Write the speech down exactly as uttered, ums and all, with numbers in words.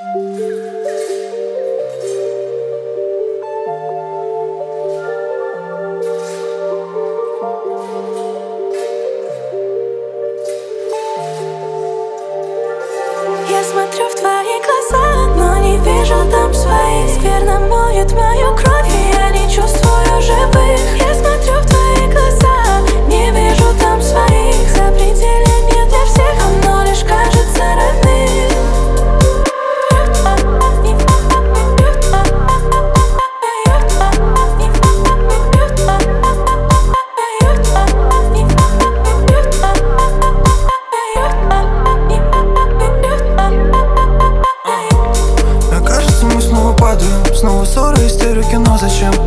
Я смотрю в твои глаза, но не вижу там своих. Скверно моют мою кровь, и я не чувствую живых. Я смотрю в твои глаза, не вижу там своих. Запределья нет для всех, оно лишь кажется родным. Снова ссоры, истерики, но зачем?